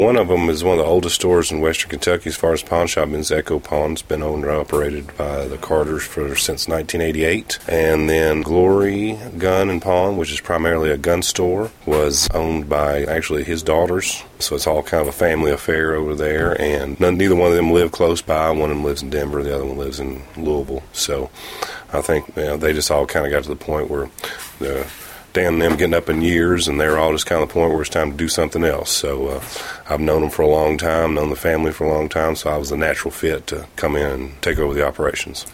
One of them is one of the oldest stores in western Kentucky as far as pawn shop is Echo Pawn. It's been owned and operated by the Carters since 1988. And then Glory Gun and Pawn, which is primarily a gun store, was owned by actually his daughters. So it's all kind of a family affair over there. And neither one of them live close by. One of them lives in Denver. The other one lives in Louisville. So I think they just all kind of got to the point where Dan and them getting up in years, and they're all just kind of the point where it's time to do something else. So I've known them for a long time, known the family for a long time, so I was a natural fit to come in and take over the operations.